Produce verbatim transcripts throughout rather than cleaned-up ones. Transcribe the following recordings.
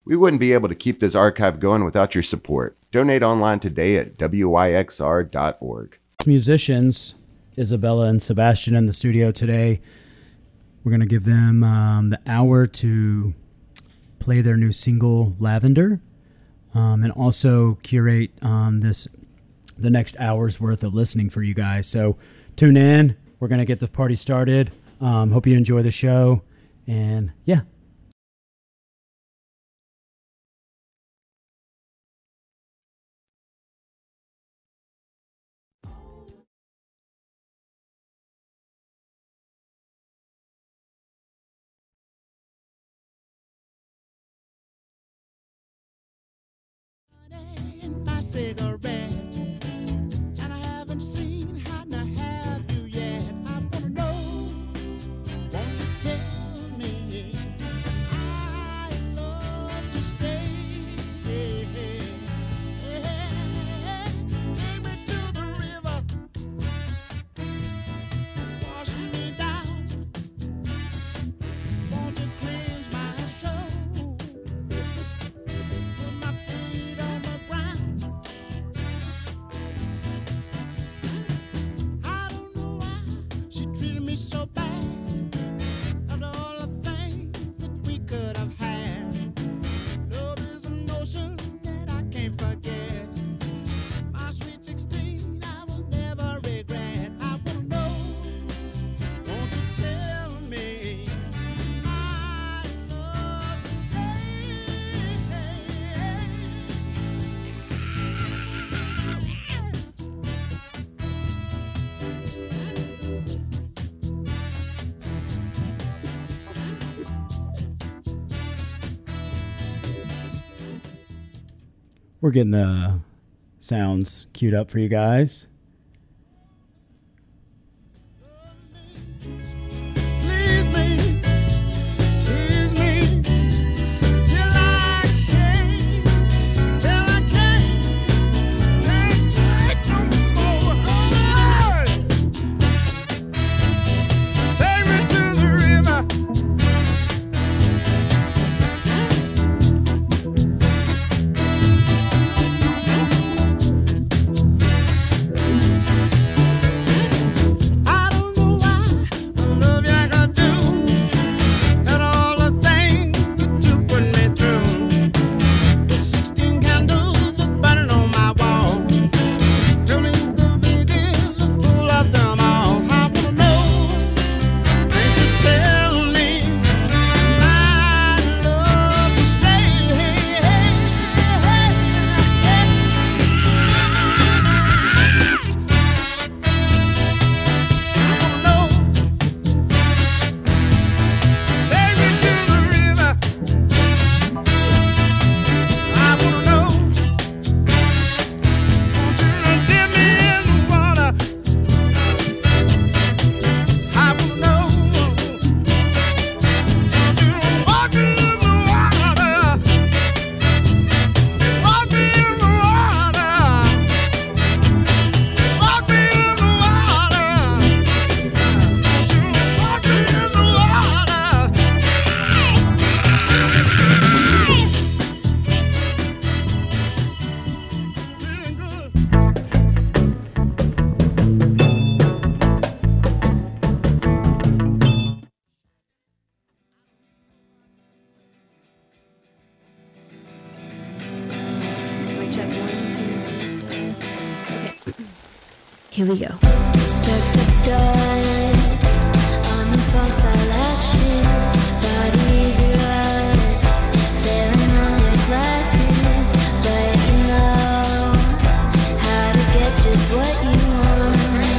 We wouldn't be able to keep this archive going without your support. Donate online today at W Y X R dot org. Musicians, Isabella and Sebastian in the studio today. We're going to give them um, the hour to play their new single, Lavender, um, and also curate um, this the next hour's worth of listening for you guys. So tune in. We're going to get the party started. Um, hope you enjoy the show. And yeah. Cigarette, and I haven't seen how to have you yet. I wanna know, won't you tell me? I love to stay. Take me to the river, wash me down. Won't you cleanse my soul? Put my feet on the ground. So bad, after all the things that we could have had. Love is a notion that I can't forget. My sweet sixteen, I will never regret. I wanna know, won't you tell me? I love to We're getting the sounds queued up for you guys. Here we go. Specks of dust on the false eyelashes, bodies rust, failing all your classes, but you know how to get just what you want.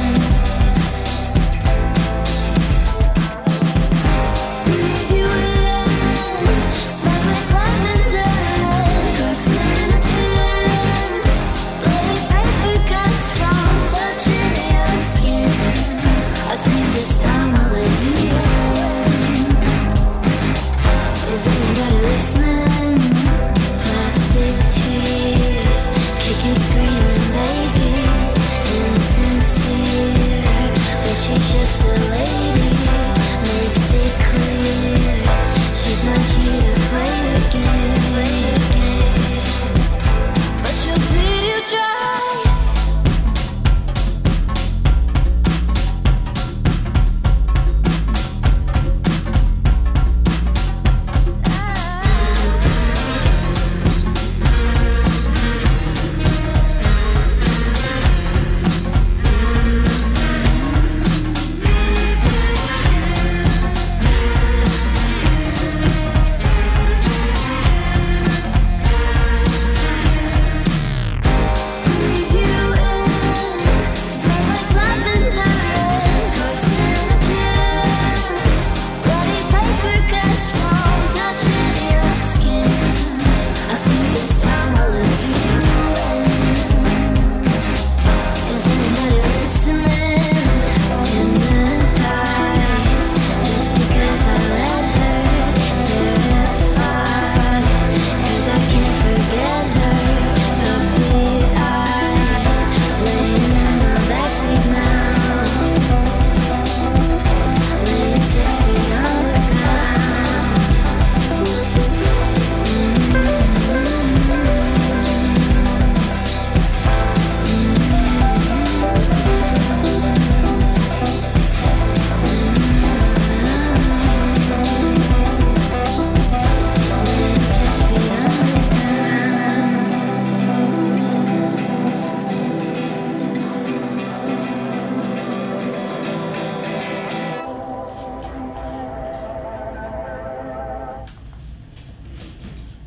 If you will, smells like lavender, crossing a chest, bloody paper cuts from touching your skin. I think this time I'll let you in. Is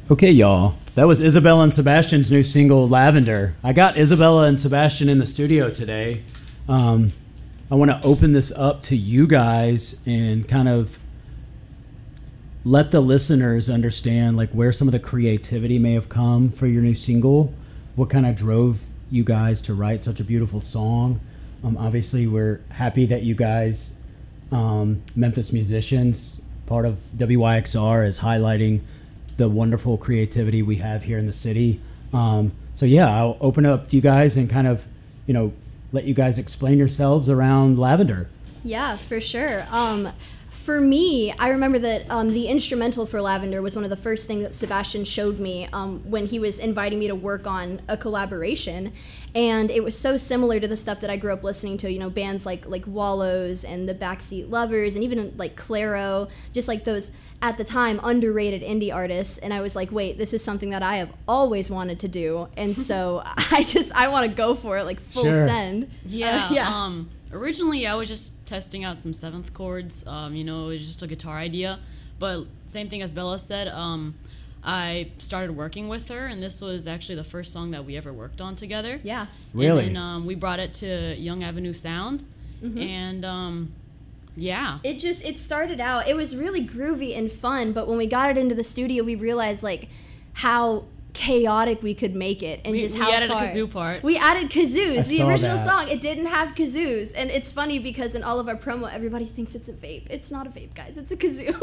Okay, y'all. That was Isabella and Sebastian's new single, Lavender. I got Isabella and Sebastian in the studio today. Um, I want to open this up to you guys and kind of let the listeners understand like where some of the creativity may have come for your new single. What kind of drove you guys to write such a beautiful song? Um, obviously, we're happy that you guys, um, Memphis musicians, part of W Y X R, is highlighting the wonderful creativity we have here in the city. Um, so yeah, I'll open up to you guys and kind of, you know, let you guys explain yourselves around Lavender. Yeah, for sure. Um, for me, I remember that um, the instrumental for Lavender was one of the first things that Sebastian showed me um, when he was inviting me to work on a collaboration. And it was so similar to the stuff that I grew up listening to, you know, bands like like Wallows and the Backseat Lovers and even like Clairo, just like those, at the time, underrated indie artists. And I was like, wait, this is something that I have always wanted to do. And so I just, I want to go for it, like full Sure. send. Yeah. Uh, yeah. Um, originally, I was just testing out some seventh chords. Um, you know, it was just a guitar idea. But same thing as Bella said, um, I started working with her, and this was actually the first song that we ever worked on together. Yeah. Really? And then um, we brought it to Young Avenue Sound. Mm-hmm. And um, yeah. It just, it started out, it was really groovy and fun, but when we got it into the studio, we realized like how chaotic we could make it and We- just we how added a far. kazoo part. We added kazoos. I The saw original that. song, it didn't have kazoos, and it's funny because in all of our promo, everybody thinks it's a vape. It's not a vape, guys. It's a kazoo.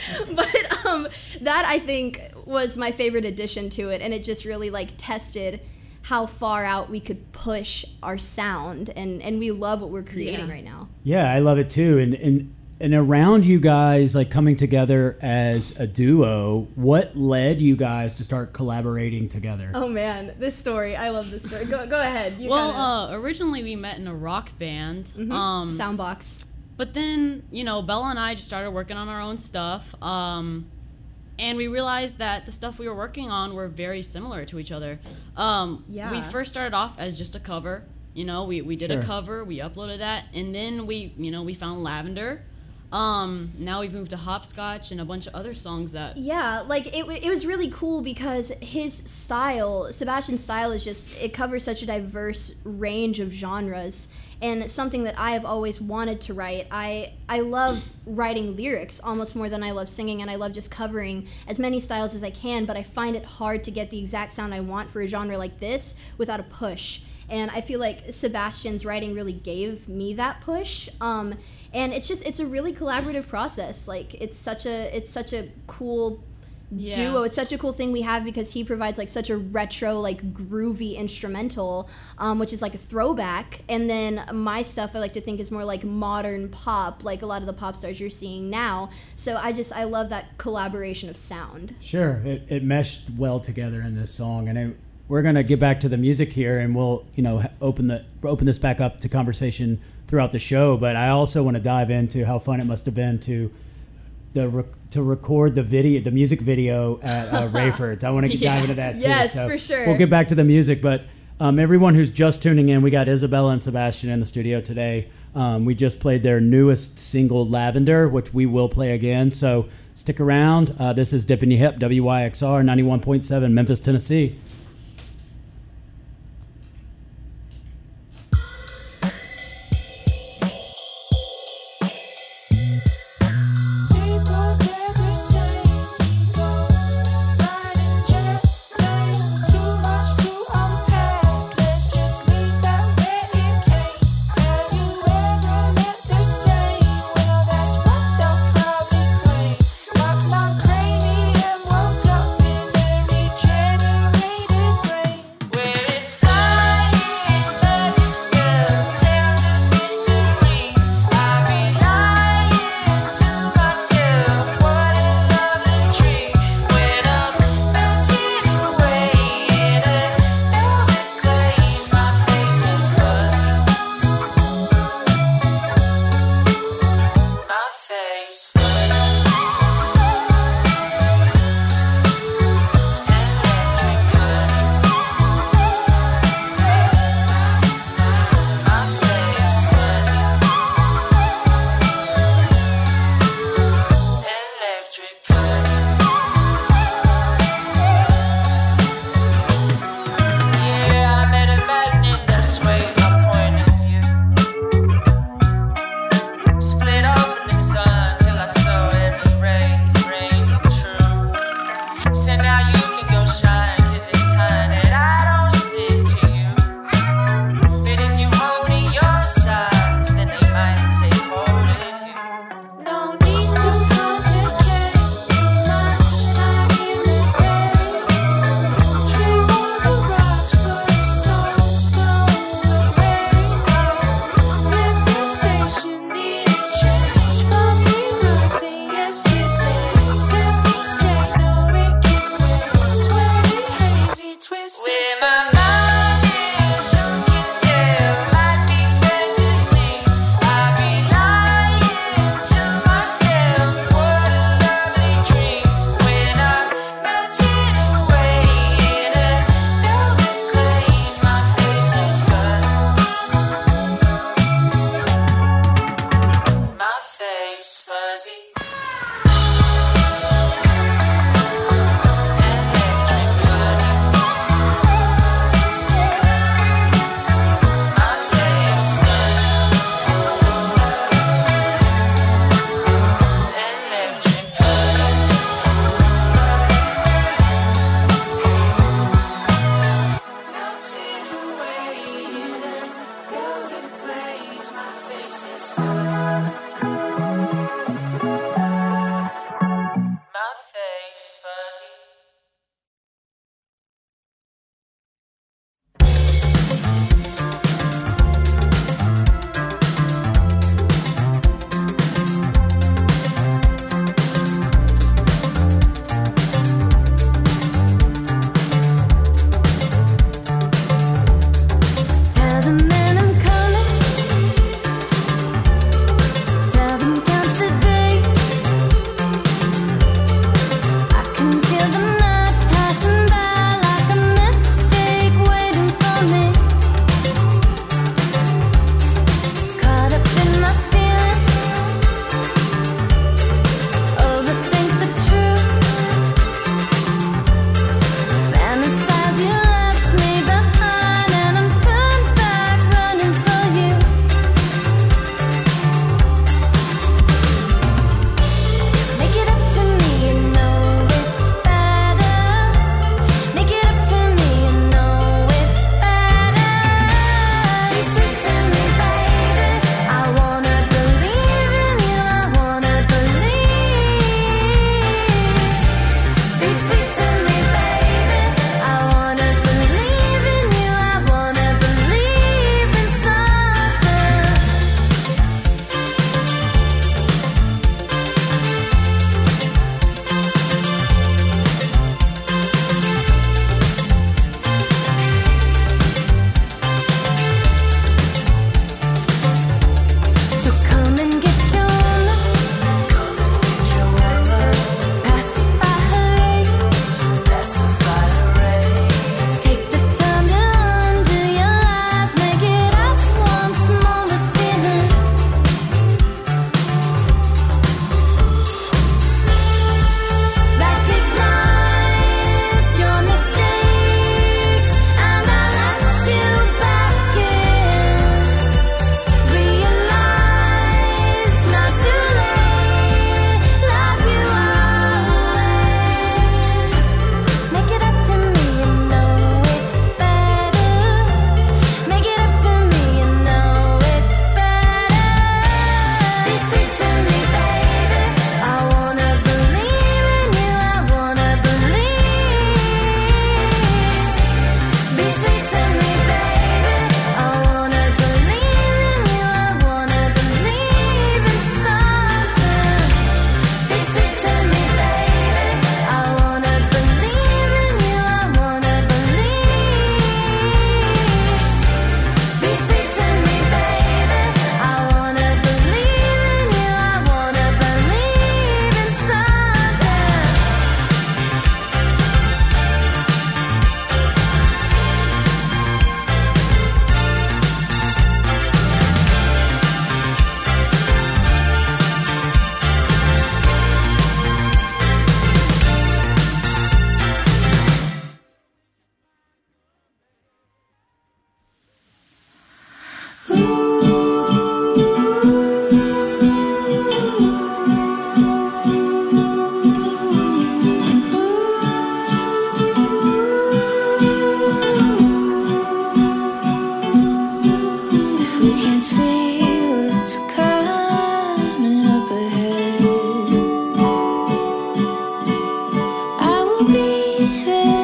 But um, that I think was my favorite addition to it, and it just really like tested how far out we could push our sound, and and we love what we're creating Yeah. right now. Yeah, I love it too. And and and around you guys like coming together as a duo, what led you guys to start collaborating together? Oh man, this story! I love this story. Go go ahead. You Well, kinda- uh, originally we met in a rock band. Mhm. Um, Soundbox. But then, you know, Bella and I just started working on our own stuff. Um, and we realized that the stuff we were working on were very similar to each other. Um, Yeah. We first started off as just a cover. You know, we, we did Sure. a cover, we uploaded that, and then we, you know, we found Lavender. Um, now we've moved to Hopscotch and a bunch of other songs that... Yeah, like it, w- it was really cool because his style, Sebastian's style, is just, it covers such a diverse range of genres, and it's something that I have always wanted to write. I I love writing lyrics almost more than I love singing, and I love just covering as many styles as I can, but I find it hard to get the exact sound I want for a genre like this without a push. And I feel like Sebastian's writing really gave me that push. Um, and it's just, it's a really collaborative process. Like it's such a, it's such a cool Yeah. duo. It's such a cool thing we have because he provides like such a retro, like groovy instrumental, um, which is like a throwback. And then my stuff I like to think is more like modern pop, like a lot of the pop stars you're seeing now. So I just, I love that collaboration of sound. Sure, it, it meshed well together in this song, and it, we're gonna get back to the music here, and we'll you know h- open the open this back up to conversation throughout the show. But I also want to dive into how fun it must have been to the rec- to record the video, the music video at uh, Rayford's. I want to Yeah. dive into that too. Yes, So for sure. We'll get back to the music, but um, everyone who's just tuning in, we got Isabella and Sebastian in the studio today. Um, we just played their newest single, Lavender, which we will play again. So stick around. Uh, this is Dippin' Your Hip, W Y X R ninety-one point seven, Memphis, Tennessee. People get the same egos, riding jet planes, too much to unpack. Let's just leave that where it came. Have you ever met the same? Well, that's what they'll probably claim. Knock my cranium, woke up in a regenerated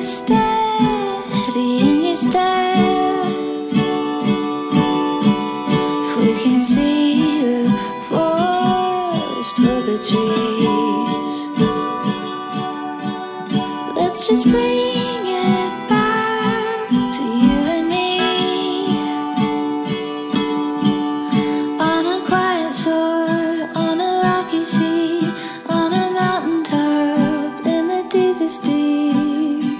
steady in your stare. If we can see the forest for the trees, let's just bring it back to you and me. On a quiet shore, on a rocky sea, on a mountain top, in the deepest deep.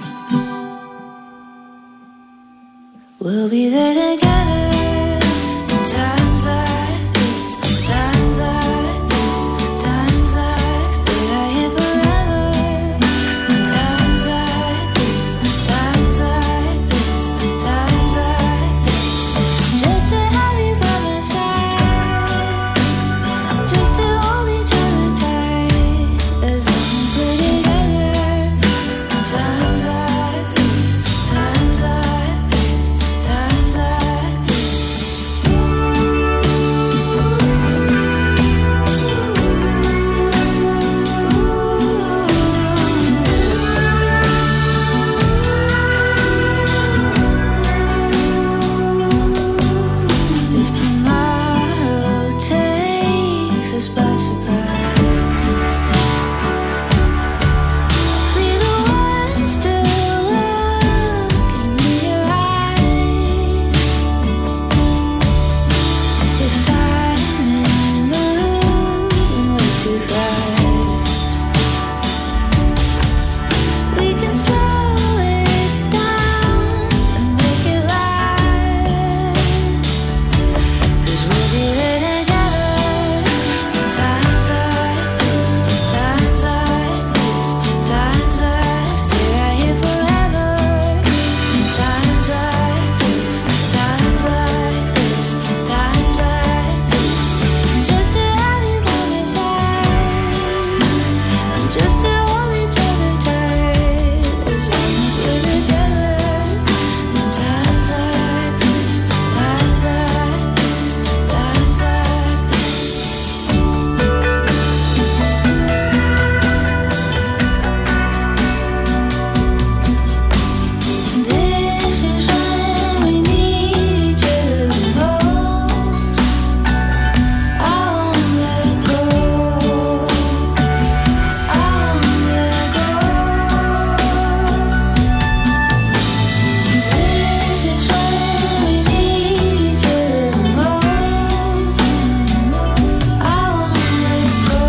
We'll be there together in times like this, times like this, times like stay right here forever. In times like this, times like this, times like this, just to have you by my side, just to hold each other tight, as long as we're together. In times like this, times like this, times like this. If tomorrow takes us by surprise, be the one still looking in your eyes. If time is moving way too fast, we can slow it down and make it last. 'Cause we'll be there together in times like this, times like this, times like stay right here forever. In times like this, times like this, times like this, just to have you by my side, and just to hold each other tight, as long as we're together. In times like this, times like this, times like this. This is when we need each other the most. I won't let go. I won't let go. This is when we need each other the most. I won't let go.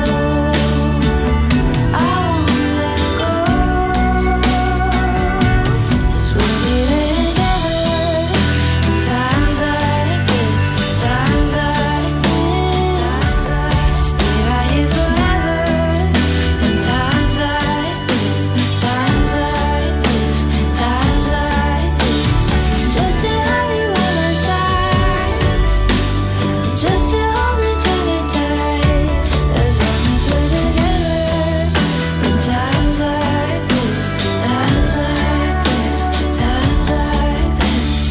I won't let go. 'Cause we'll be there together in times like this, times like this, stay right here forever. In times like this, times like this, times like this, just to have you by my side, just to hold each other tight, as long as we're together. In times like this, times like this, times like this.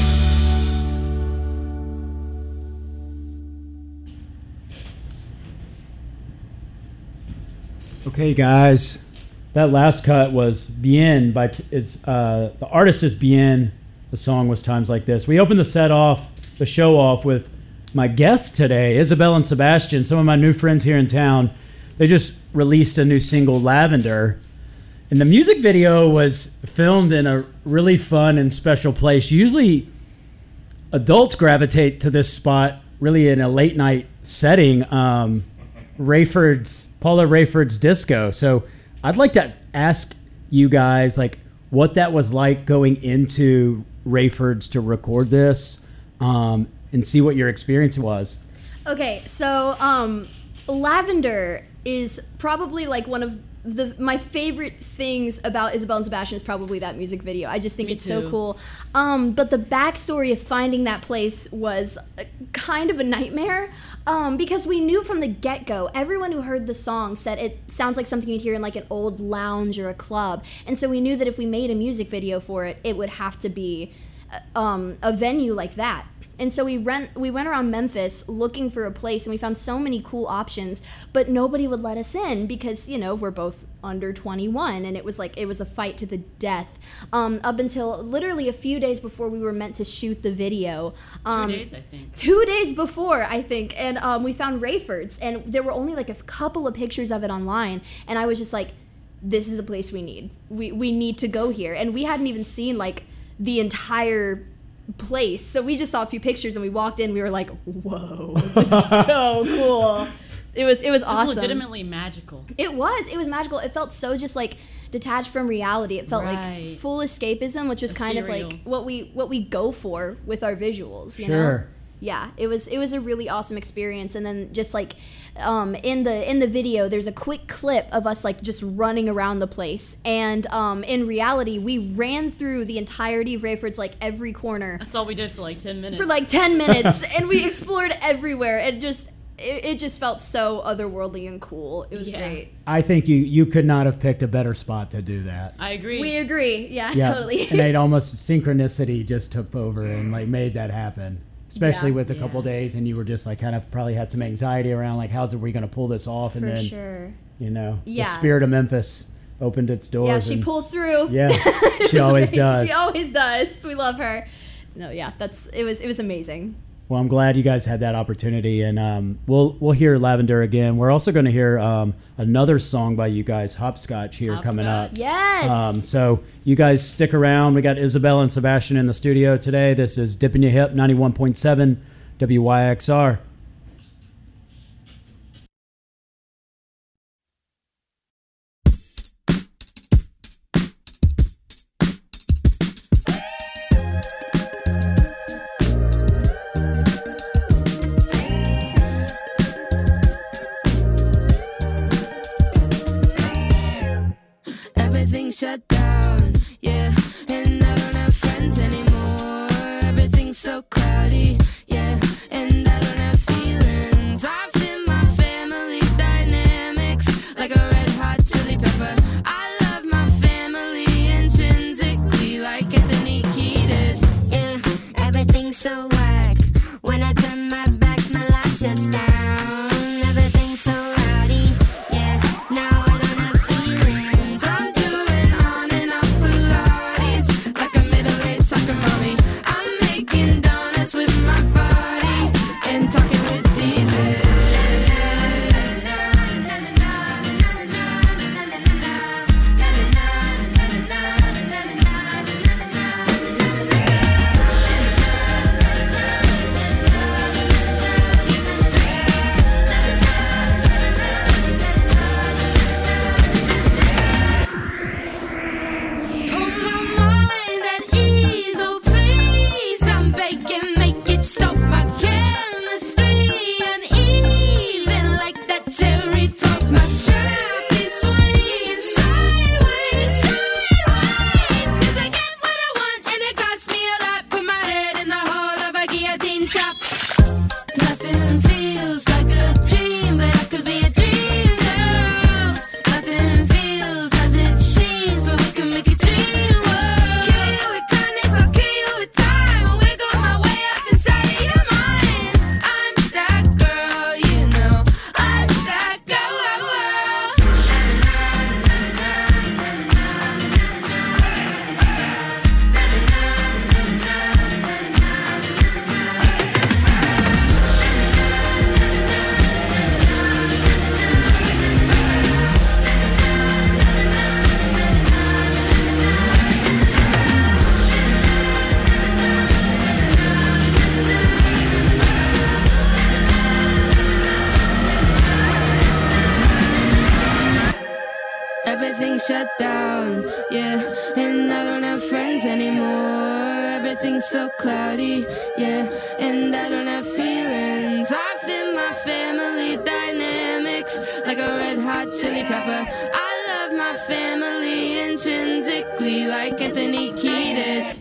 Okay, guys, that last cut was Bien by t- it's uh, the artist is Bien. The song was Times Like This. We opened the set off, the show off with my guests today, Isabel and Sebastian, some of my new friends here in town. They just released a new single, Lavender, and the music video was filmed in a really fun and special place. Usually, adults gravitate to this spot really in a late night setting. Um, Rayford's Paula Rayford's disco. So I'd like to ask you guys like what that was like going into Rayford's to record this, um, and see what your experience was. Okay, so um, Lavender is probably like one of the my favorite things about Isabel and Sebastian is probably that music video. I just think Me it's so too. cool. Um, but the backstory of finding that place was uh, kind of a nightmare, um, because we knew from the get-go, everyone who heard the song said it sounds like something you'd hear in like an old lounge or a club. And so we knew that if we made a music video for it, it would have to be uh, um, a venue like that. And so we rent we went around Memphis looking for a place, and we found so many cool options, but nobody would let us in because, you know, we're both under twenty-one, and it was like it was a fight to the death. Um, up until literally a few days before we were meant to shoot the video. Um, Two days, I think. Two days before, I think, and um, we found Rayford's, and there were only like a couple of pictures of it online, and I was just like, this is the place we need. We we need to go here. And we hadn't even seen like the entire place. So we just saw a few pictures and we walked in, we were like, whoa, this is so cool. It was it was It was awesome. legitimately magical. It was. It was magical. It felt so just like detached from reality. It felt Right. like full escapism, which was kind of Ethereal. like what we what we go for with our visuals, you know? Sure. Yeah, it was it was a really awesome experience. And then just like um, in the in the video, there's a quick clip of us like just running around the place. And um, in reality, we ran through the entirety of Rayford's, like every corner That's all we did for like ten minutes. for like ten minutes, and we explored everywhere. It just it, it just felt so otherworldly and cool. It was Yeah. great. I think you you could not have picked a better spot to do that. I agree. We agree. Yeah, Yeah. totally. And it almost synchronicity just took over and like made that happen. Especially Yeah. with a couple Yeah. days, and you were just like kind of probably had some anxiety around like how's it we going to pull this off, and For then sure. you know Yeah. the spirit of Memphis opened its doors. Yeah, she and, pulled through. Yeah, It she was always amazing. does. She always does. We love her. No, yeah, that's it was it was amazing. Well, I'm glad you guys had that opportunity, and um, we'll we'll hear Lavender again. We're also going to hear um, another song by you guys, Hopscotch, here coming up. Hopscotch. Yes. Um, so you guys stick around. We got Isabella and Sebastian in the studio today. This is Dipping Your Hip, ninety-one point seven W Y X R. Everything shut down, yeah, and I don't have friends anymore. Everything's so cloudy, yeah, and I don't have feelings. I've seen my family dynamics like a red hot chili pepper. I love my family intrinsically like Anthony Kiedis. Yeah, everything's so whack. When I turn my back, my life shuts down. Everything's so rowdy. Yeah, now I don't have feelings. I'm doing on and off Pilates like a middle-aged soccer mommy. I'm making donuts with my body and talking with Jesus. Put my mind at ease, oh please. I'm begging, make it stop my chemistry uneven like that cherry top. My trap is swinging sideways, sideways. 'Cause I get what I want and it costs me a lot. Put my head in the hole of a guillotine chop. Nothing feels like a dream, but I could be a dream girl. Nothing feels as it seems, but we can make a dream world. Kill you with kindness, I'll kill you with time. I'll wiggle my way up inside of your mind. I'm that girl, you know. I'm that girl. Everything shut down, yeah, and I don't have friends anymore. Everything's so cloudy, yeah, and I don't have feelings. I feel my family dynamics like a red hot chili pepper. I love my family intrinsically like Anthony Kiedis.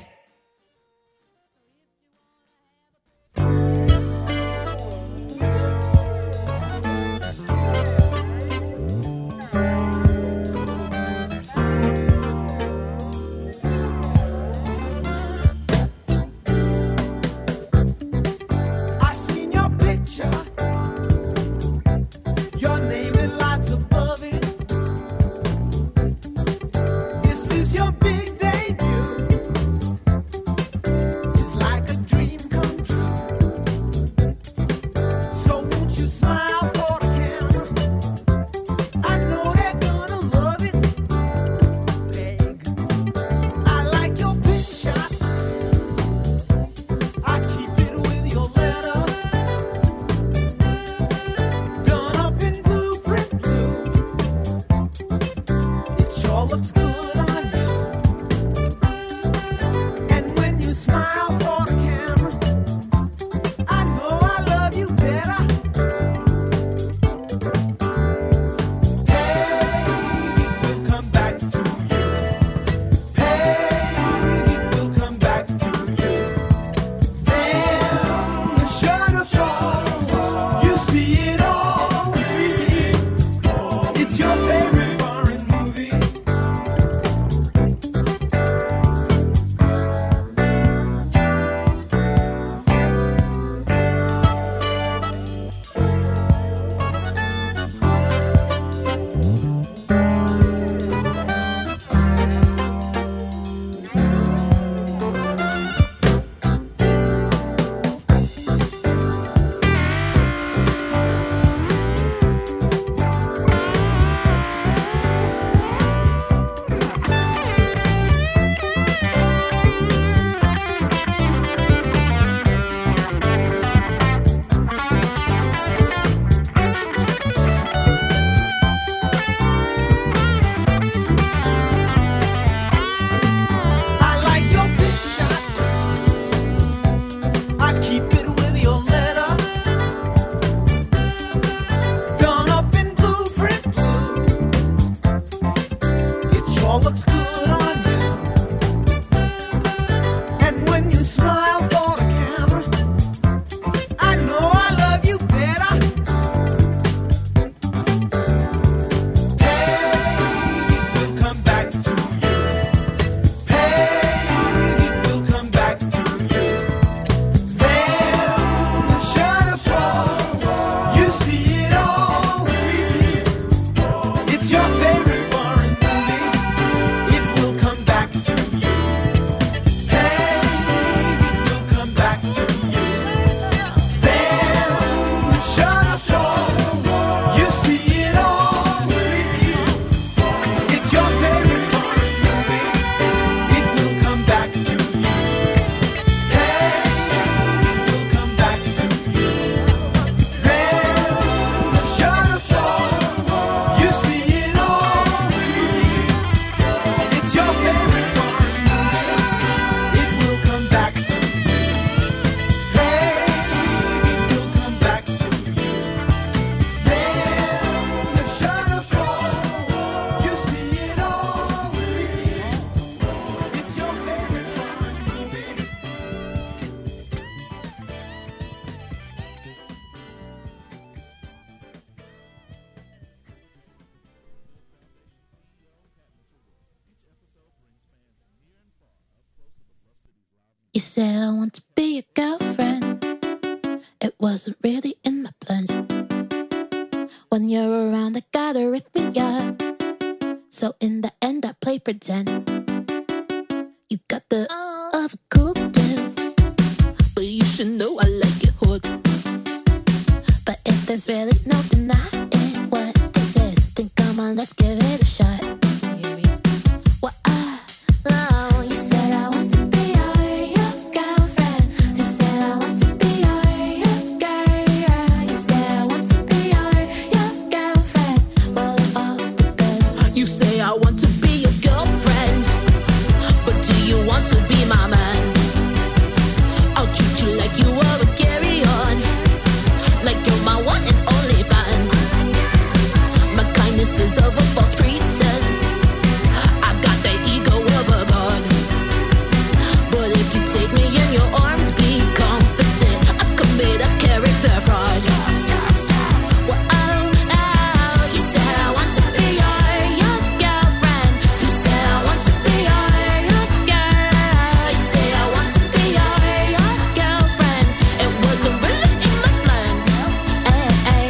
You said I want to be your girlfriend. It wasn't really in my plans. When you're around, I got arrhythmia. So in the end, I play pretend. You got the uh, of a cool deal, but you should know I like it hot. But if there's really no denying what this is, then come on, let's give it a shot. Well, I know you said I want to be your, your girlfriend. You said I want to be your, your girl. You said I want to be your, your girlfriend. Well, it all depends. You say I want to be your girlfriend, but do you want to be my man? I'll treat you like you were a carry-on, like you're my one and only fan. My kindness is of a false pretense. I got the ego of a god. But if you take me in your arms, be confident I commit a character fraud. Stop, stop, stop. Well, oh, oh, you said I want to be your, your girlfriend. You said I want to be your, your girl. You say I want to be your, your girlfriend. It wasn't really in my plans. Ay, ay.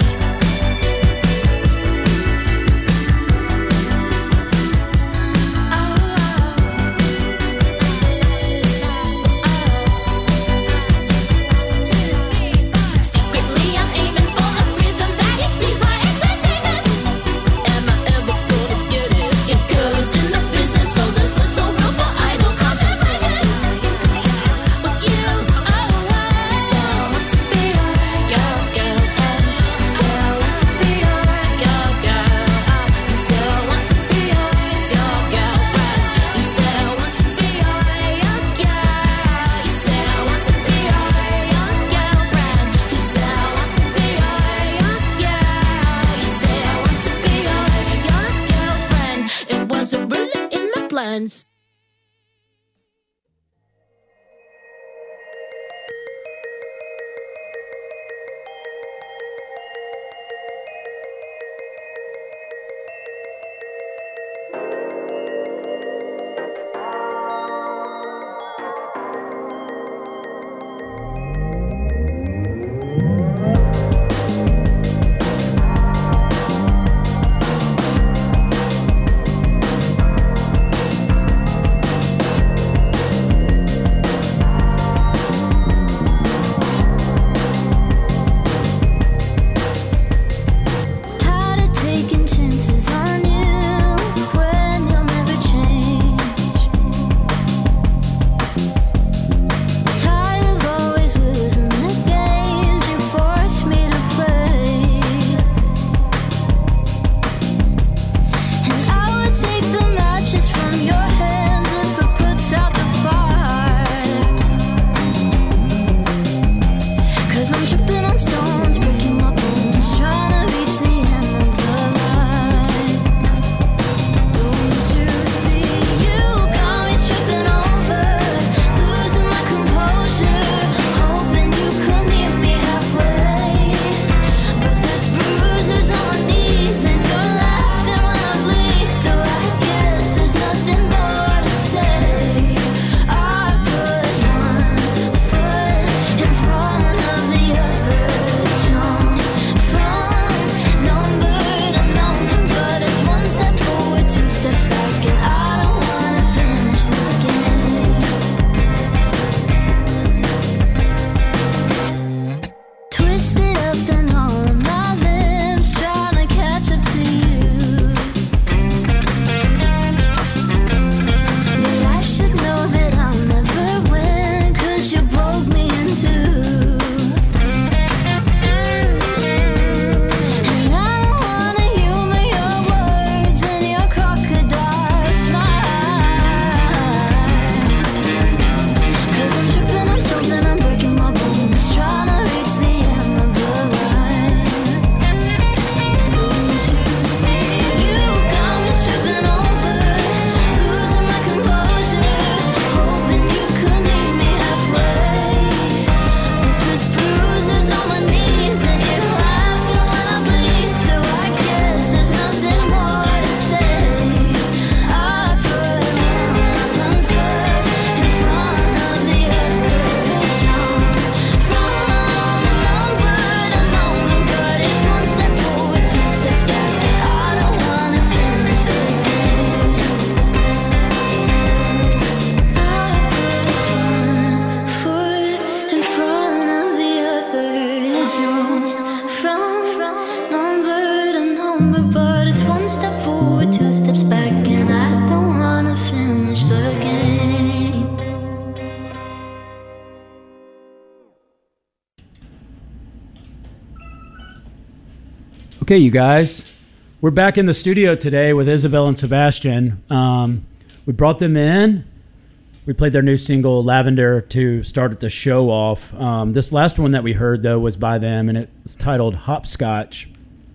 Secretly, I'm aiming for a rhythm that exceeds my expectations. Am I ever gonna get it? Your girl is in the business, so there's little room for idle contemplation. With you, oh, oh. So I want to be your, your girlfriend. You say I want to be your, your girl. You say I want to be your, your girlfriend. You say I want to be your, your girl. You say I want to be your, your girlfriend. You say I want to be your, your girl. You say I want to be your, your girlfriend. It wasn't really in my plans. Okay, you guys, we're back in the studio today with Isabel and Sebastian. Um, we brought them in. We played their new single, Lavender, to start the show off. Um, this last one that we heard, though, was by them, and it was titled Hopscotch.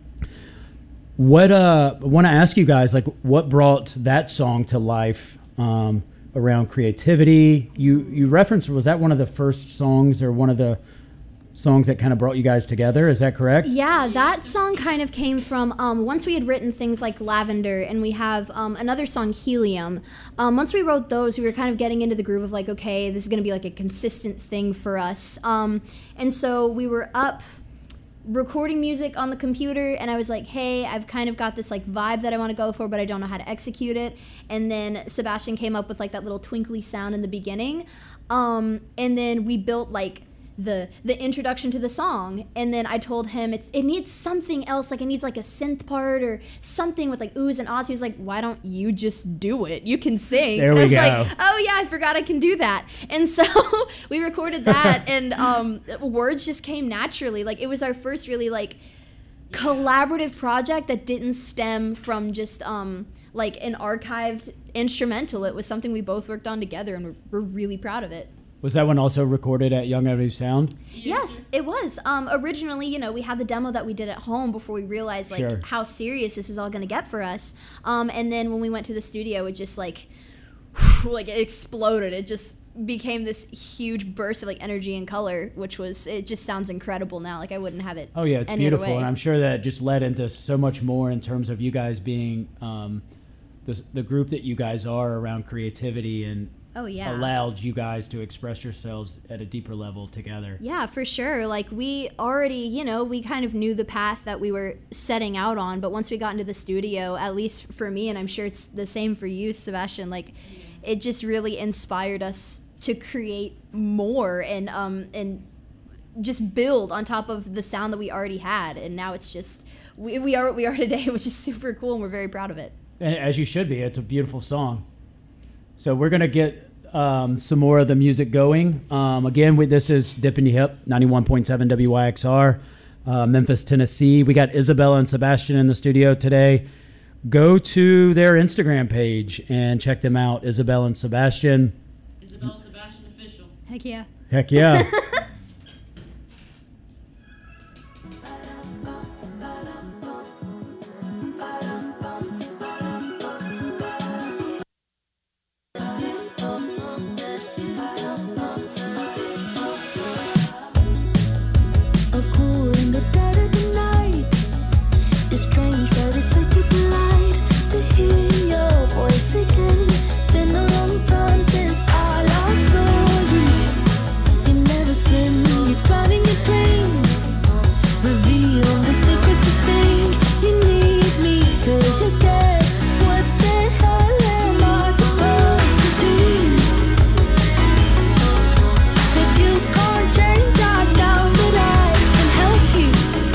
What uh, I want to ask you guys, like, what brought that song to life um, around creativity? You you referenced, was that one of the first songs or one of the songs that kind of brought you guys together? Is that correct? Yeah, that song kind of came from um, once we had written things like Lavender, and we have um, another song, Helium. Um, once we wrote those, we were kind of getting into the groove of like, okay, this is going to be like a consistent thing for us. Um, and so we were up recording music on the computer, and I was like, hey, I've kind of got this like vibe that I want to go for, but I don't know how to execute it. And then Sebastian came up with like that little twinkly sound in the beginning. Um, and then we built like the the introduction to the song, and then I told him it's it needs something else, like it needs like a synth part or something with like oohs and ahs. He was like, why don't you just do it? You can sing. There and we I was go. like, oh yeah, I forgot I can do that. And so we recorded that, and um, words just came naturally. Like it was our first really like collaborative project that didn't stem from just um like an archived instrumental. It was something we both worked on together, and we're, we're really proud of it. Was that one also recorded at Young Avenue Sound? Yes, it was. Um, originally, you know, we had the demo that we did at home before we realized like Sure. how serious this was all going to get for us. Um, and then when we went to the studio, it just like, like it exploded. It just became this huge burst of like energy and color, which was, it just sounds incredible now. Like I wouldn't have it Oh yeah, it's any other beautiful, way. and I'm sure that just led into so much more in terms of you guys being um, the the group that you guys are around creativity, and Oh yeah. allowed you guys to express yourselves at a deeper level together. Yeah, for sure. Like we already, you know, we kind of knew the path that we were setting out on, but once we got into the studio, at least for me, and I'm sure it's the same for you, Sebastian, like it just really inspired us to create more and um and just build on top of the sound that we already had. And now it's just we, we are what we are today, which is super cool, and we're very proud of it. And as you should be. It's a beautiful song. So we're going to get um, some more of the music going. Um, again, we, this is Dippin' Your Hip, ninety-one point seven W Y X R, uh, Memphis, Tennessee. We got Isabella and Sebastian in the studio today. Go to their Instagram page and check them out, Isabella and Sebastian. Isabel Sebastian official. Heck yeah. Heck yeah. A cool in the dead of the night. It's strange, but it's such a delight to hear your voice again. It's been a long time since I last saw you. You never swim, you drown in your dreams. Reveal the secret you think you need me, 'cause you're scared. What the hell am I supposed to do? If you can't change, I doubt that I can help you.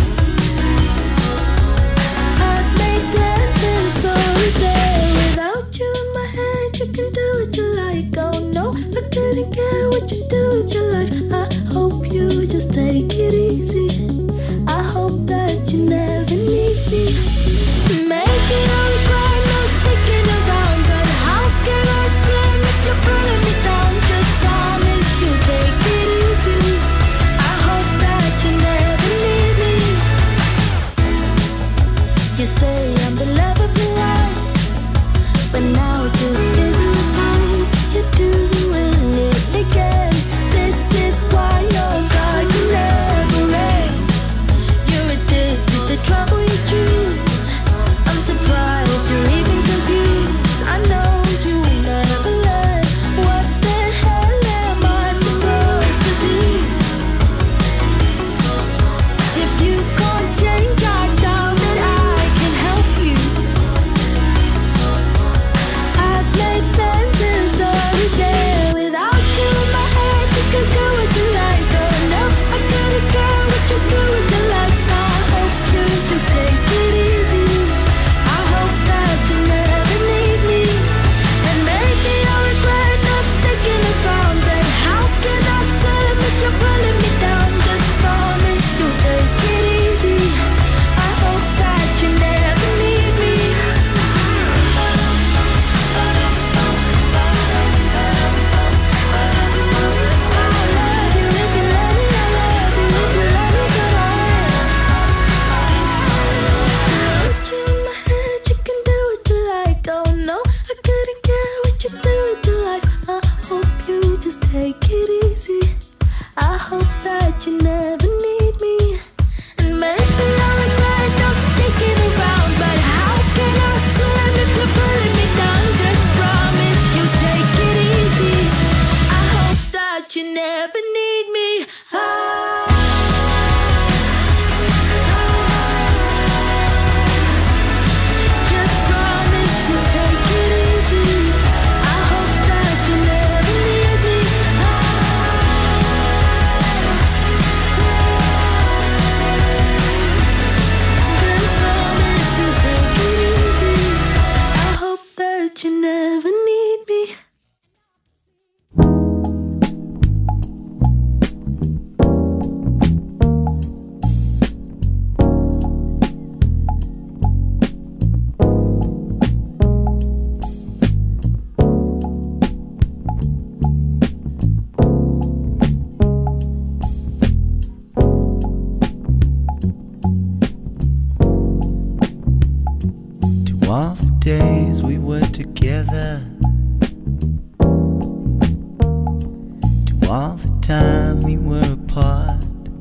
I've made plans and so there. Without you in my head, you can do what you like. Oh no, I couldn't care what you do with your life. I hope you just take it easy. I hope that you never need me. Make it all right, no sticking around. But how can I swim if you're pulling me down? Just promise you'll take it easy. I hope that you never need me. You say I'm the love of your life, but now just isn't the time. You're doing it again. you never need me. I just promise you'll take it easy. I hope that you never need me. Just promise you'll take it easy. I hope that you never need me. To all the days we were together, to all the time we were apart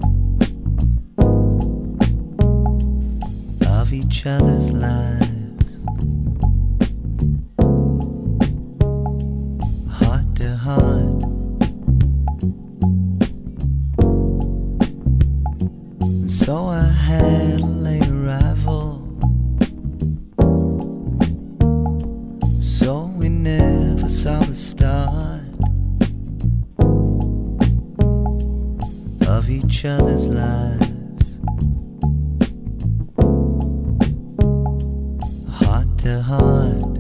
of each other's lives, heart to heart. And so I had a late arrival, so we never saw the start of each other's lives, heart to heart,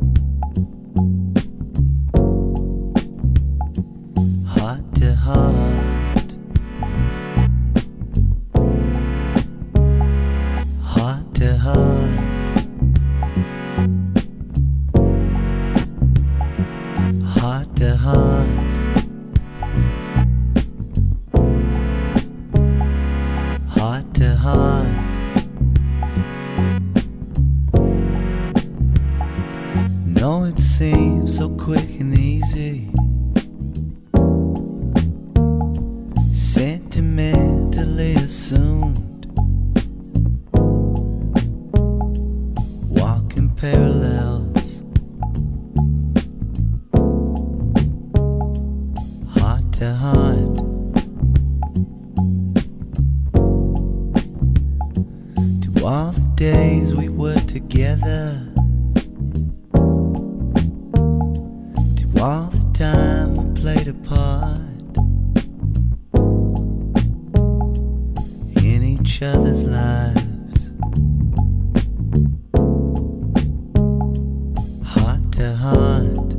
heart to heart, heart to heart. Heart to heart, heart to heart. No, it seems so quick and easy, sentimentally assumed, walking parallels, heart to heart. To all the days we were together, to all the time we played a part in each other's lives, heart to heart,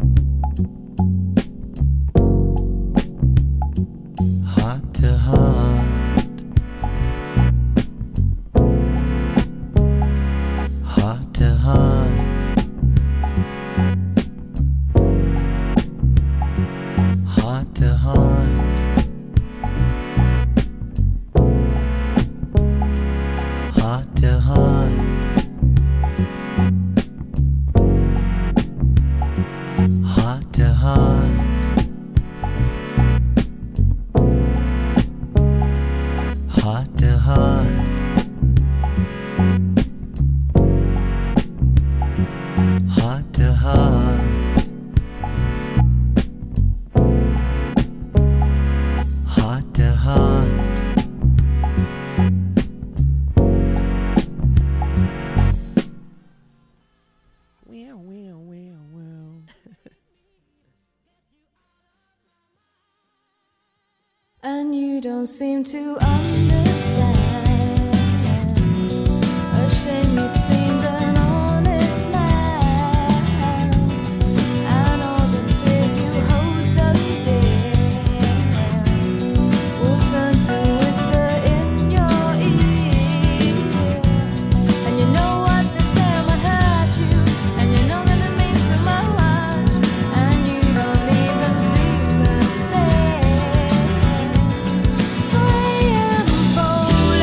heart to heart, heart to heart, heart to heart, heart to heart, heart to heart, heart to heart, heart to heart, heart to heart, Well, well, well, well. And you don't seem to understand. A shame you seemed an honest man, and all the fears you hold so dear will turn to whisper in your ear. And you know what they say might hurt you, and you know that it means so much, and you don't even feel a thing. I am falling.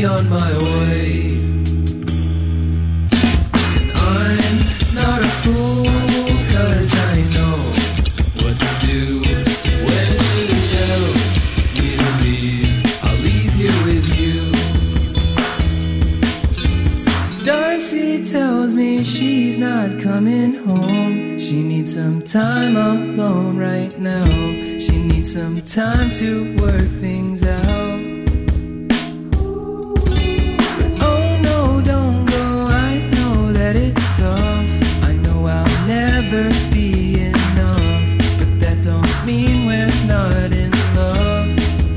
on my way. And I'm not a fool, 'cause I know what to do. When she tells me to leave, I'll leave here with you. Darcy tells me she's not coming home. She needs some time alone right now. She needs some time to work things out. But oh no, don't go, I know that it's tough. I know I'll never be enough, but that don't mean we're not in love.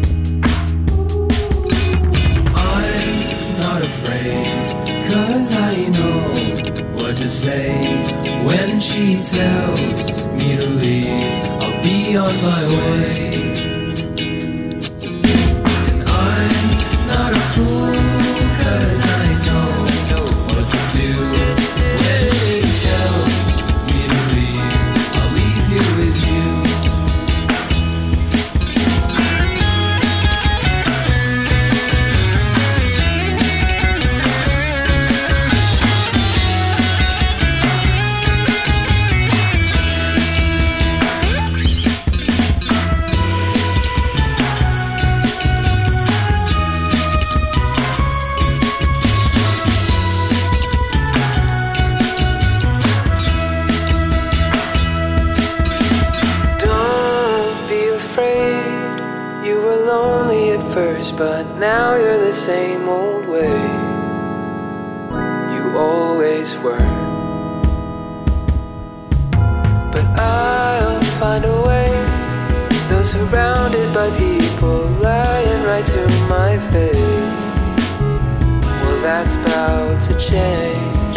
I'm not afraid, 'cause I know what to say. When she tells me to leave, I'll be on my way. And I'm not a fool, 'cause I know what to do. When she tells me to leave, I'll leave here with you. First, but now you're the same old way you always were. But I'll find a way, though surrounded by people lying right to my face. Well, that's about to change.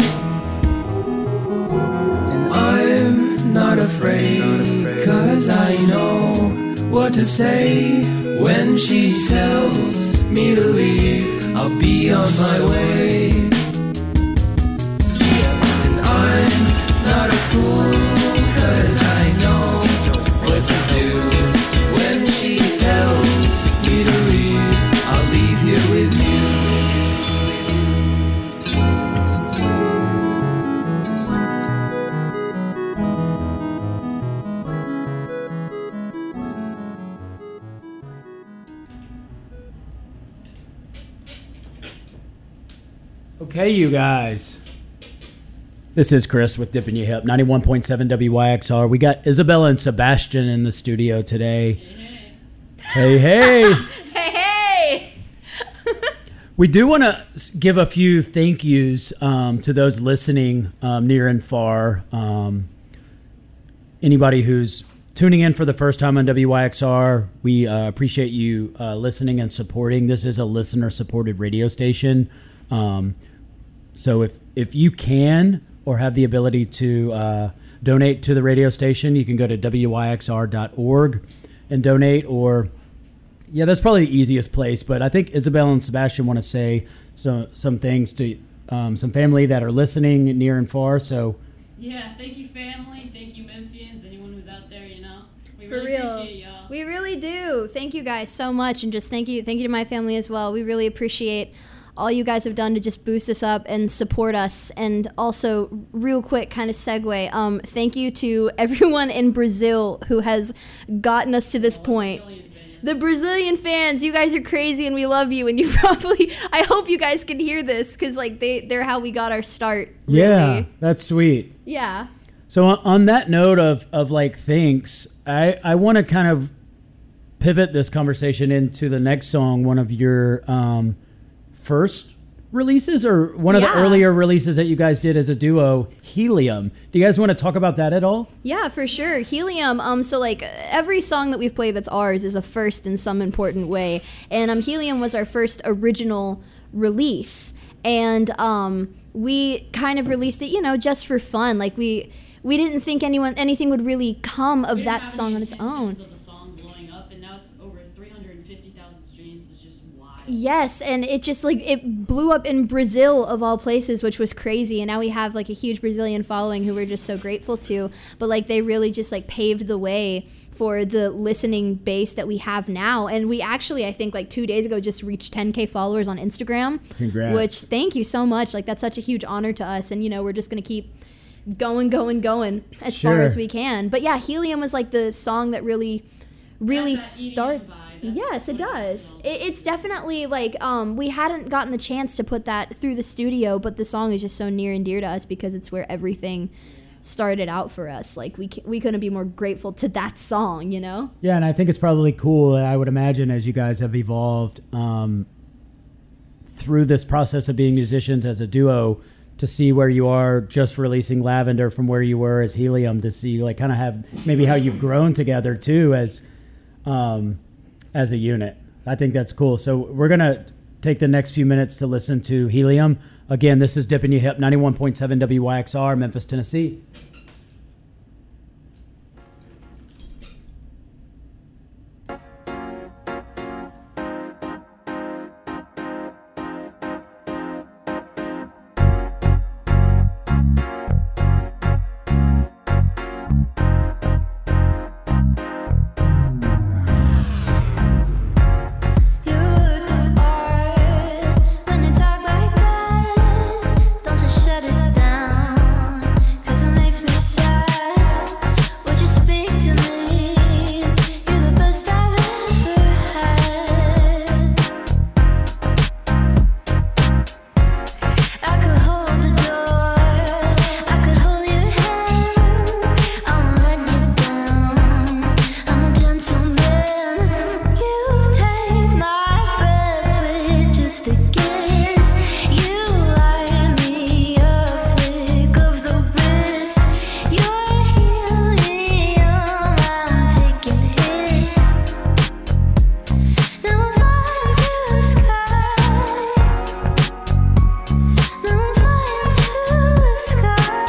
And I'm not afraid, 'cause I know what to say. When she tells me to leave, I'll be on my way. And I'm not a fool, 'cause I know what to do. When she tells me to leave, I'll leave here with you. Okay, you guys. This is Chris with Dippin' Your Hip, ninety-one point seven W Y X R. We got Isabella and Sebastian in the studio today. Hey, hey. Hey, hey. We do want to give a few thank yous um, to those listening um, near and far. Um, anybody who's tuning in for the first time on W Y X R, we uh, appreciate you uh, listening and supporting. This is a listener-supported radio station. Um, so if if you can or have the ability to uh, donate to the radio station, you can go to W Y X R dot org and donate. Or yeah, that's probably the easiest place. But I think Isabel and Sebastian want to say some some things to um, some family that are listening near and far. So yeah, thank you, family. Thank you, Memphians. Anyone who's out there, you know, we For really real. appreciate y'all. We really do. Thank you guys so much, and just thank you, thank you to my family as well. We really appreciate all you guys have done to just boost us up and support us. And also, real quick, kind of segue, um, thank you to everyone in Brazil who has gotten us to this point. The Brazilian fans, you guys are crazy and we love you. And you probably, I hope you guys can hear this, because like they, they're how we got our start. Really. Yeah, that's sweet. Yeah. So on- on that note of, of like thanks, I, I want to kind of pivot this conversation into the next song, one of your um, first releases, or one of Yeah. the earlier releases that you guys did as a duo, Helium. Do you guys want to talk about that at all? Yeah, for sure. Helium, um, so like every song that we've played that's ours is a first in some important way. And um, Helium was our first original release. And um, we kind of released it, you know, just for fun. Like we we didn't think anyone anything would really come of We didn't that have song any on its intentions own. of the song blowing up, and now it's over three hundred fifty thousand streams is just wild. Yes, and it just like it blew up in Brazil of all places, which was crazy. And now we have like a huge Brazilian following who we're just so grateful to. But like they really just like paved the way for the listening base that we have now. And we actually, I think like two days ago, just reached ten K followers on Instagram. Congrats. Which, thank you so much. Like that's such a huge honor to us. And, you know, we're just going to keep going, going, going as Sure. far as we can. But yeah, Helium was like the song that really, really started. Yes, it does. It, it's definitely like um, we hadn't gotten the chance to put that through the studio, but the song is just so near and dear to us because it's where everything started out for us. Like we c- we couldn't be more grateful to that song, you know? Yeah, and I think it's probably cool, I would imagine, as you guys have evolved um, through this process of being musicians as a duo, to see where you are just releasing Lavender from where you were as Helium, to see like kind of have maybe how you've grown together too as um, as a unit. I think that's cool. So we're going to take the next few minutes to listen to Helium. Again, this is Dipping You Hip, ninety-one point seven W Y X R, Memphis, Tennessee. Shut it down, 'cause it makes me sad. Would you speak to me? You're the best I've ever had. I could hold the door, I could hold your hand. I won't let you down, I'm a gentleman. You take my breath with just a kiss. You light me a flick of the wrist. You're helium, I'm taking hits. Now I'm flying to the sky. Now I'm flying to the sky.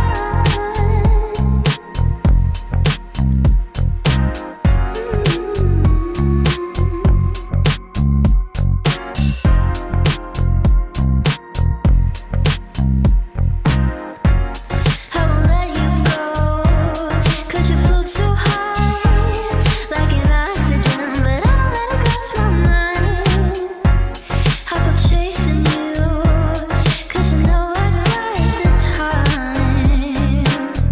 I won't let you go, 'cause you float so high, like an oxygen, but I don't let it cross my mind. I go chasing you, 'cause you know I got the time.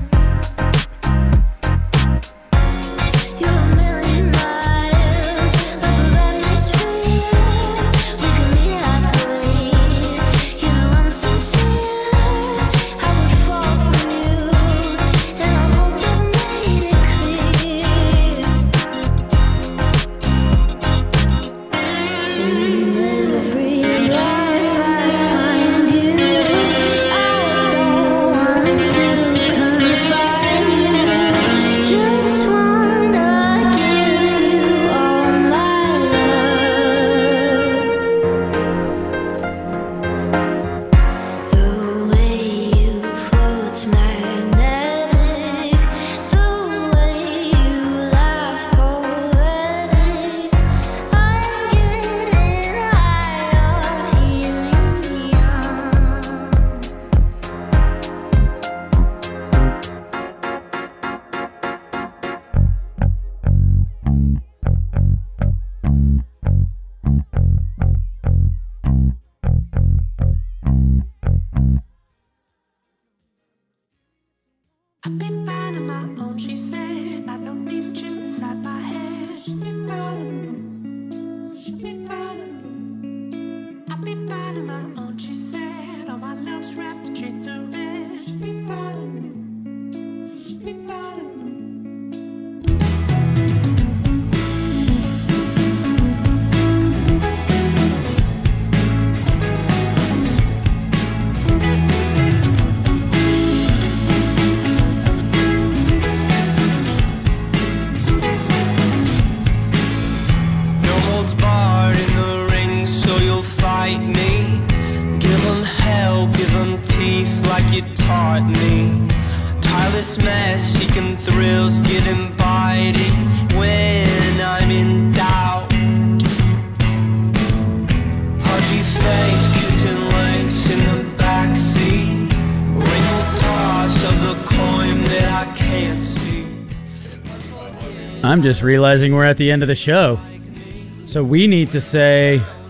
You're a million miles above atmosphere. We could meet halfway. You know I'm sincere. I would fall for you, and I hope I've made it clear. In every life I find you. I don't want to confine you. Just wanna give you all my love. The way you float's magnetic. The way you laugh's poetic. I'm getting high off helium. I've been finding my own, she said. I don't need you inside my head. Should be finding should be finding I've been finding my own, she said. All my love's wrapped in shades of red. Should be finding should be finding No holds barred in the ring, so you'll fight me. Give 'em hell, give 'em teeth like you taught me. Tireless mess, seeking thrills, getting bitey. When I'm in doubt, I'm just realizing we're at the end of the show. So we need to say